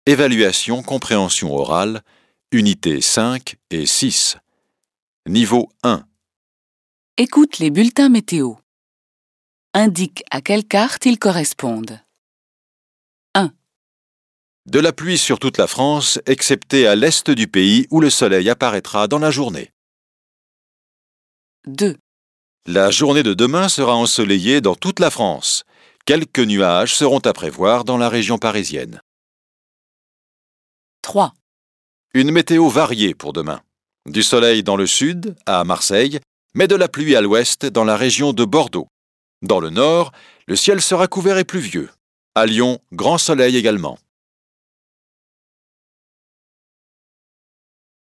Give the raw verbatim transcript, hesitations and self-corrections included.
Évaluation compréhension orale, unités cinq et six. Niveau un. Écoute les bulletins météo. Indique à quelle carte ils correspondent. un. De la pluie sur toute la France, excepté à l'est du pays où le soleil apparaîtra dans la journée. deux. La journée de demain sera ensoleillée dans toute la France. Quelques nuages seront à prévoir dans la région parisienne. trois. Une météo variée pour demain. Du soleil dans le sud, à Marseille, mais de la pluie à l'ouest dans la région de Bordeaux. Dans le nord, le ciel sera couvert et pluvieux. À Lyon, grand soleil également.